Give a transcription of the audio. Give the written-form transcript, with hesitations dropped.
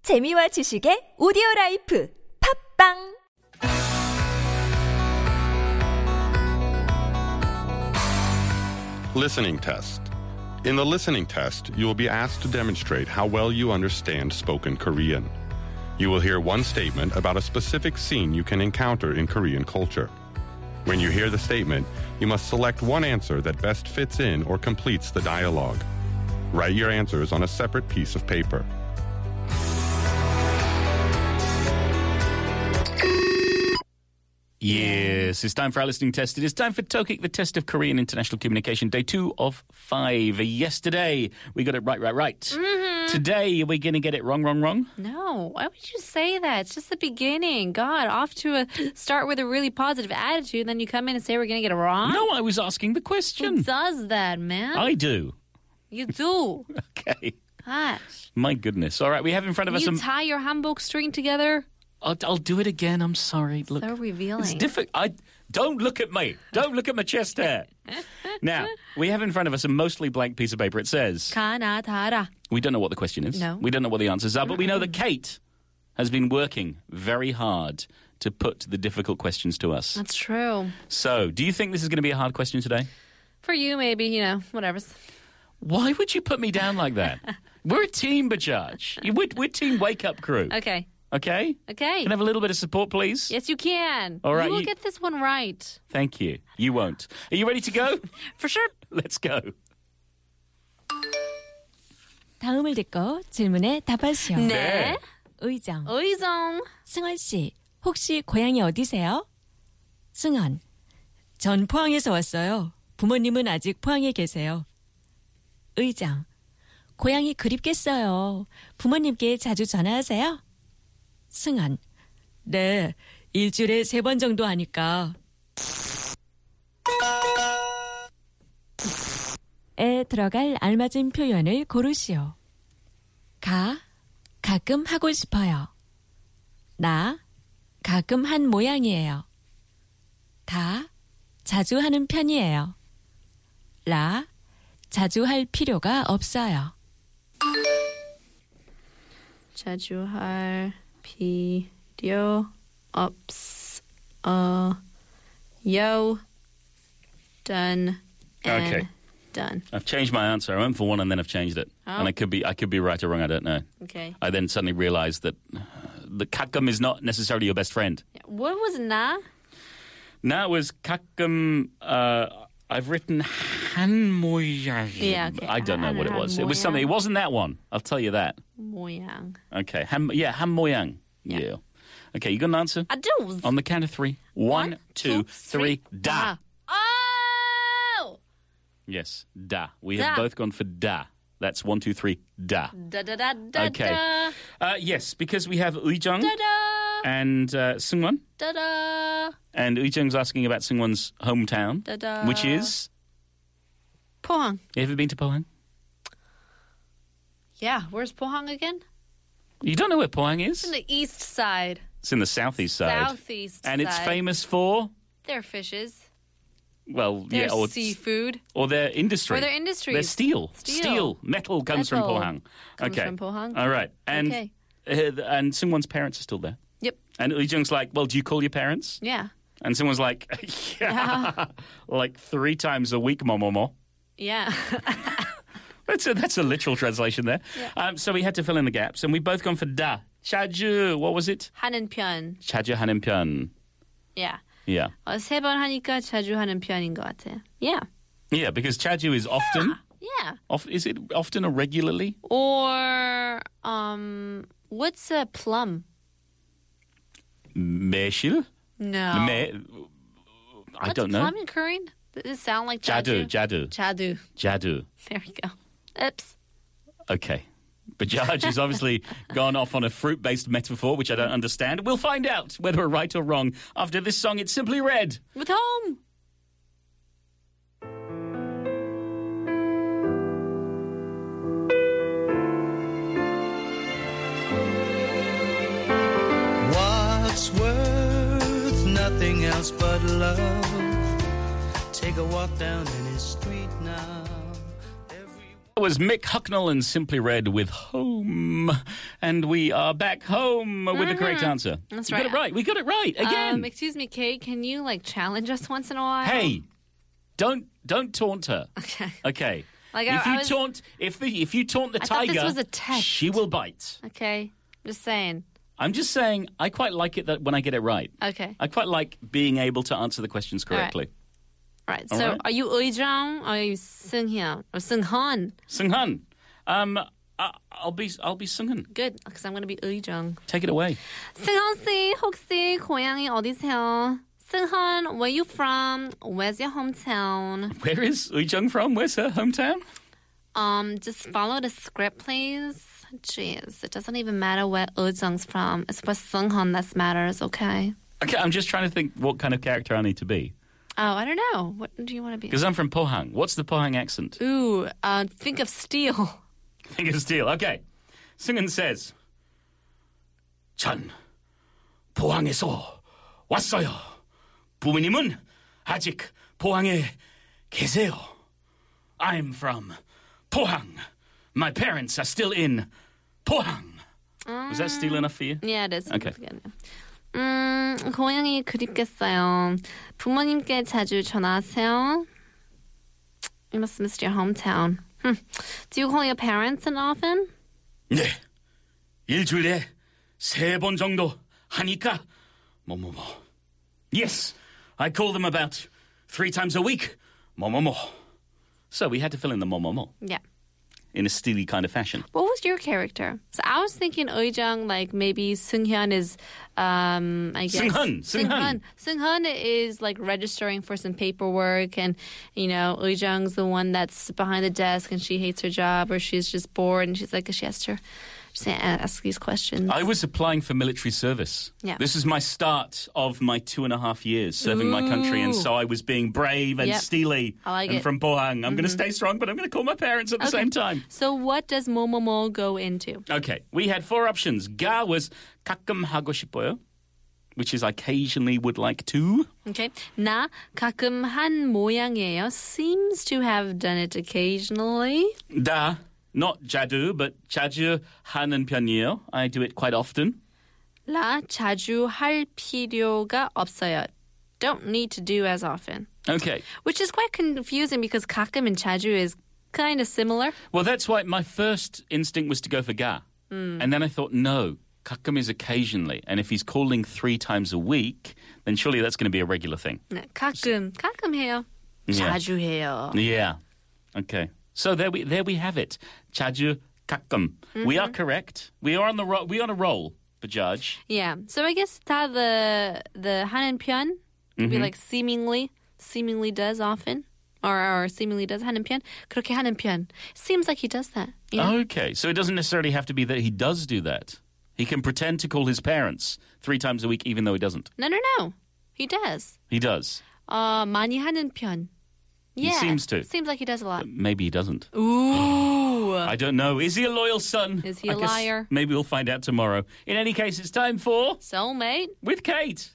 재미와 지식의 오디오라이프 팝빵 Listening test. In the listening test, you will be asked to demonstrate how well you understand spoken Korean. You will hear one statement about a specific scene you can encounter in Korean culture. When you hear the statement, you must select one answer that best fits in or completes the dialogue. Write your answers on a separate piece of paper. Yes, it's time for our listening test. It is time for TOEIC, the test of Korean international communication, day 2 of 5. Yesterday, we got it right. Mm-hmm. Today, we're going to get it wrong. No, why would you say that? It's just the beginning. God, off to a start with a really positive attitude, then you come in and say we're going to get it wrong? No, I was asking the question. Who does that, man? I do. You do. Okay. Gosh. My goodness. All right, we have in front of us You tie your hanbok string together? I'll do it again. I'm sorry. Look, so revealing. It's difficult. Don't look at me. Don't look at my chest hair. Now, we have in front of us a mostly blank piece of paper. It says... 가나다라. We don't know what the question is. No. We don't know what the answers are, but we know that Kate has been working very hard to put the difficult questions to us. That's true. So, do you think this is going to be a hard question today? For you, maybe, whatever. Why would you put me down like that? We're a team, Bajaj. We're team wake-up crew. Okay. Okay? Okay. Can I have a little bit of support, please? Yes, you can. All right. You will get this one right. Thank you. You won't. Are you ready to go? For sure. Let's go. 다음을 듣고 질문에 답하시오. 네. 의정. 승원 씨, 혹시 고향이 어디세요? 승원. 전 포항에서 왔어요. 부모님은 아직 포항에 계세요. 의정. 고향이 그립겠어요. 부모님께 자주 전화하세요? 승원. 네, 일주일에 3번 정도 하니까. 에 들어갈 알맞은 표현을 고르시오. 가끔 하고 싶어요. 나, 가끔 한 모양이에요. 자주 하는 편이에요. 자주 할 필요가 없어요. 자주 할 필요 없어요. Done. Okay. Done. I've changed my answer. I went for one and then I've changed it. Oh. And I could be right or wrong, I don't know. Okay. I then suddenly realized that the 가끔 is not necessarily your best friend. What was 나? Na was 가끔, I've written 한 모양. Yeah, okay. I don't know what it was. It was something. It wasn't that one. I'll tell you that. 모양. Okay. 한 모양. Yeah. Okay, you got an answer? I do. On the count of 3. 1, 2, 3. Da. Oh! Yes, da. We have both gone for da. That's 1, 2, 3. Da. Da. Okay. Yes, because we have Uijung Da. and Seungwon. Da. And Uijung's asking about Seungwon's hometown, Da. which is... Pohang. You ever been to Pohang? Yeah, where's Pohang again? You don't know where Pohang is? It's in the east side. It's in the southeast side. Southeast And side. it's famous for... Their fishes. Well, Their yeah, or seafood. Or their industry. Or their industries. Their steel. Steel. Metal comes from Pohang. Comes from Pohang. All right. And Okay. and Seungwon's parents are still there. Yep. And Uijung's like, well, do you call your parents? Yeah. And someone's like, yeah, like 3 times a week, momomo. Yeah. That's a literal translation there. Yeah. So we had to fill in the gaps, and we both gone for da. 자주, what was it? 하는 편. 자주 하는 편. Yeah. Yeah. 3번 하니까 자주 하는 편인 것 같아. Yeah. Yeah, because 자주 is often. Yeah. Is it often or regularly? Or, what's a plum? 매실? No. I What's don't a know. plum in Korean? Does it sound like Jadu. Jadu. There we go. Oops. Okay. But Judge has obviously gone off on a fruit-based metaphor, which I don't understand. We'll find out whether we're right or wrong after this song. It's Simply Red. With home. What's worth nothing else but love? Take a walk down any street now. It was Mick Hucknall and Simply Red with Home. And we are back home with the correct answer. That's We right. got it right. We got it right again. Excuse me, Kate. Can you challenge us once in a while? Hey, don't taunt her. Okay. Okay. Like, if I you was- taunt if you taunt the I thought tiger, this was a test. she will bite. Okay. Just saying. I'm just saying I quite like it that when I get it right. Okay. I quite like being able to answer the questions correctly. All right. All So, right. are you Uijang or are you Seunghyun or Seunghan? Seunghan. I'll be Seunghan. Good, because I'm going to be Uijang. Take it away. 승헌 씨, 혹시 고향이 어디세요? 승헌, where you from? Where's your hometown? Where is Uijung from? Where's her hometown? Just follow the script, please. Jeez, it doesn't even matter where Uijang's from. It's where Seunghan that matters, okay? Okay, I'm just trying to think what kind of character I need to be. Oh, I don't know. What do you want to be? Because I'm from Pohang. What's the Pohang accent? Ooh, think of steel. Think of steel. Okay. Seunghan says, 전 포항에서 왔어요. 부모님은 아직 포항에 계세요. I'm from Pohang. My parents are still in Pohang. Was that steel enough for you? Yeah, it is. Okay. 고향이 그립겠어요. 부모님께 자주 전화하세요. You must miss your hometown. Do you call your parents often? 네. 일주일에 3번 정도 하니까 뭐뭐뭐. Yes, I call them about 3 times a week. 뭐뭐뭐. So we had to fill in the 뭐뭐뭐 Yeah. in a steely kind of fashion. What was your character? So I was thinking Uijang, maybe Seunghyun is, I guess. Seunghan. Seunghan is registering for some paperwork, and Uijang's the one that's behind the desk, and she hates her job, or she's just bored, and she's she has to ask these questions. I was applying for military service. Yeah. This is my start of my 2.5 years serving my country, and so I was being brave and Yep. steely. I like and it. from Pohang. I'm going to stay strong, but I'm going to call my parents at the same time. So what does 모모모 go into? Okay, we had 4 options. 가 was 가끔 하고 싶어요, which is occasionally would like to. Okay. 나 가끔 한 모양이에요. Seems to have done it occasionally. 다, not 자주, but 자주 하는 편이에요. I do it quite often. 라 자주 할 필요가 없어요. Don't need to do as often. Okay, Which is quite confusing because 가끔 and 자주 is kind of similar. well, that's why my first instinct was to go for 가. And then I thought, no, 가끔 is occasionally. And if he's calling 3 times a week, then surely that's going to be a regular thing. 네, 가끔 해요. Yeah. 자주 해요. Yeah. Okay. So there we have it. 자주 가끔. We are correct. We are on a roll, the judge. Yeah. So I guess 다 the 하는 편 could be seemingly does often. Or seemingly does 하는 편. 그렇게 하는 편. Seems like he does that. You know? Okay. So it doesn't necessarily have to be that he does do that. He can pretend to call his parents 3 times a week even though he doesn't. No. He does. He does. 많이 하는 편. He Yeah. seems to. Seems like he does a lot. Maybe he doesn't. Ooh. I don't know. Is he a loyal son? Is he a I guess liar? Maybe we'll find out tomorrow. In any case, it's time for Soulmate. With Kate.